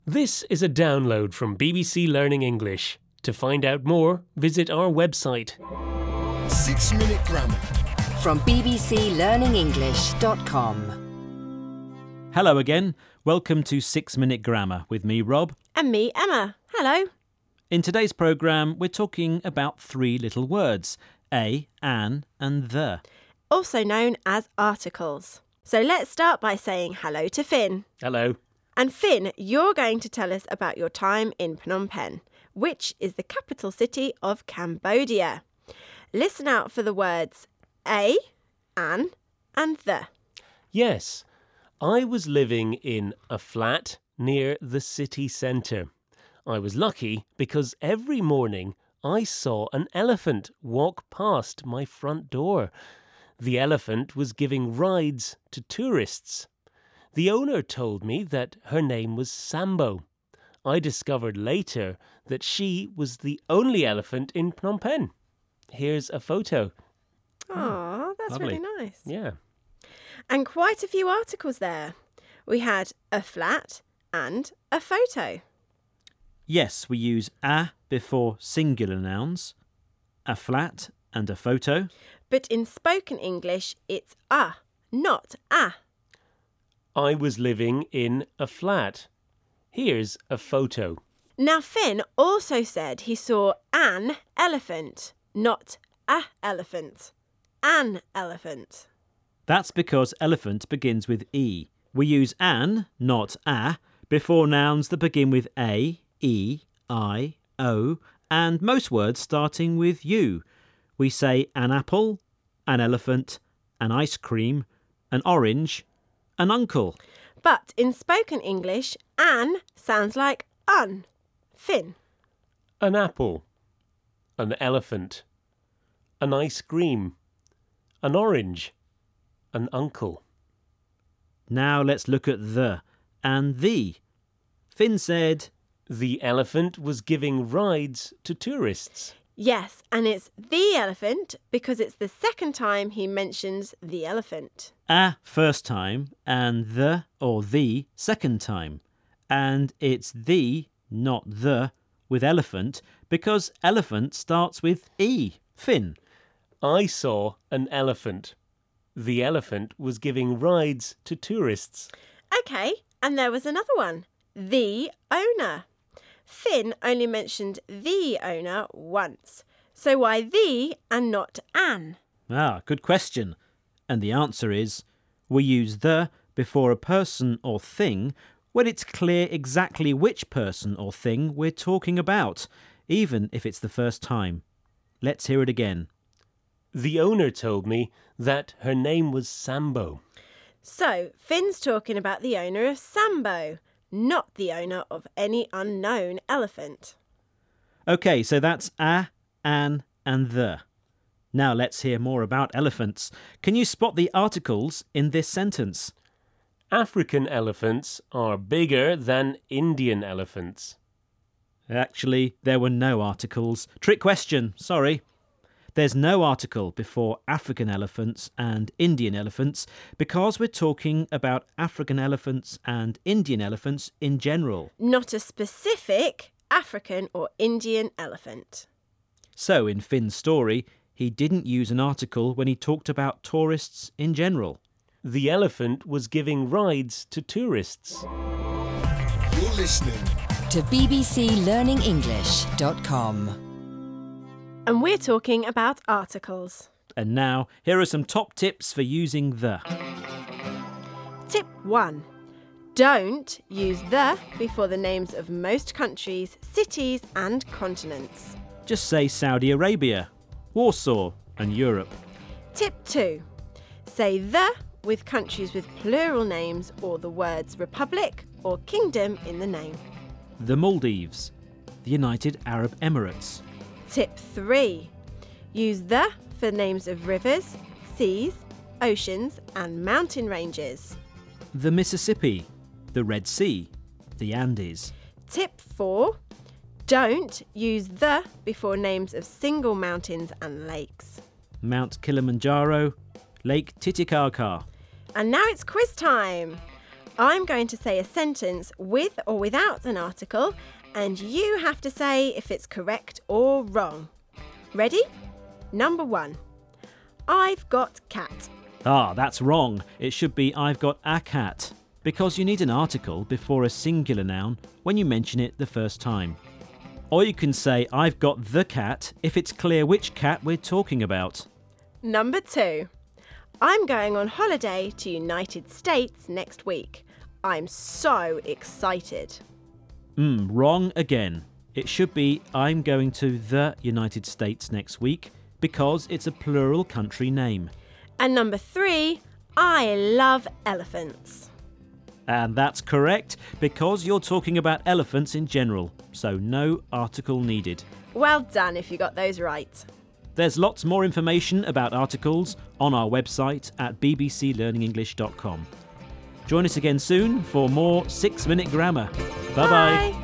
This is a download from BBC Learning English. To find out more, visit our website. 6 Minute Grammar. From bbclearningenglish.com. Hello again. Welcome to 6 Minute Grammar with me, Rob. And me, Emma. Hello. In today's programme, we're talking about three little words, a, an and the. Also known as articles. So let's start by saying hello to Finn. Hello. And Finn, you're going to tell us about your time in Phnom Penh, which is the capital city of Cambodia. Listen out for the words a, an and the. Yes, I was living in a flat near the city centre. I was lucky because every morning I saw an elephant walk past my front door. The elephant was giving rides to tourists. The owner told me that her name was Sambo. I discovered later that she was the only elephant in Phnom Penh. Here's a photo. Oh, that's lovely. really nice. Yeah. And quite a few articles there. We had a flat and a photo. Yes, we use a before singular nouns, a flat and a photo. But in spoken English, it's a, not a. I was living in a flat. Here's a photo. Now, Finn also said he saw an elephant, not a elephant. An elephant. That's because elephant begins with e. We use an, not a, before nouns that begin with a, e, I, o, and most words starting with u. We say an apple, an elephant, an ice cream, an orange, an uncle. But in spoken English, an sounds like un. Finn. An apple. An elephant. An ice cream. An orange. An uncle. Now let's look at the and the. Finn said, The elephant was giving rides to tourists. Yes, and it's the elephant because it's the second time he mentions the elephant. a first time and the or the second time. And it's the, not the, with elephant because elephant starts with e. Finn. I saw an elephant. The elephant was giving rides to tourists. Okay, and there was another one. The owner. Finn only mentioned the owner once. So why the and not an? Ah, good question. And the answer is, we use the before a person or thing when it's clear exactly which person or thing we're talking about, even if it's the first time. Let's hear it again. The owner told me that her name was Sambo. So Finn's talking about the owner of Sambo, not the owner of any unknown elephant. Okay, so that's a, an and the. Now let's hear more about elephants. Can you spot the articles in this sentence? African elephants are bigger than Indian elephants. Actually, there were no articles. Trick question, sorry. There's no article before African elephants and Indian elephants because we're talking about African elephants and Indian elephants in general. Not a specific African or Indian elephant. So in Finn's story, he didn't use an article when he talked about tourists in general. The elephant was giving rides to tourists. You're listening To bbclearningenglish.com. And we're talking about articles. And now, here are some top tips for using the. Tip 1. Don't use the before the names of most countries, cities and continents. Just say Saudi Arabia, Warsaw and Europe. Tip 2. Say the with countries with plural names or the words republic or kingdom in the name. The Maldives, the United Arab Emirates. Tip 3. Use the for names of rivers, seas, oceans and mountain ranges. The Mississippi, the Red Sea, the Andes. Tip 4. Don't use the before names of single mountains and lakes. Mount Kilimanjaro, Lake Titicaca. And now it's quiz time. I'm going to say a sentence with or without an article, and you have to say if it's correct or wrong. Ready? Number 1. I've got cat. Ah, that's wrong. It should be I've got a cat, because you need an article before a singular noun when you mention it the first time. Or you can say I've got the cat if it's clear which cat we're talking about. Number 2. I'm going on holiday to United States next week. I'm so excited. Wrong again. It should be I'm going to the United States next week because it's a plural country name. And number 3, I love elephants. And that's correct because you're talking about elephants in general, so no article needed. Well done if you got those right. There's lots more information about articles on our website at bbclearningenglish.com. Join us again soon for more 6-Minute Grammar. Bye-bye. Bye.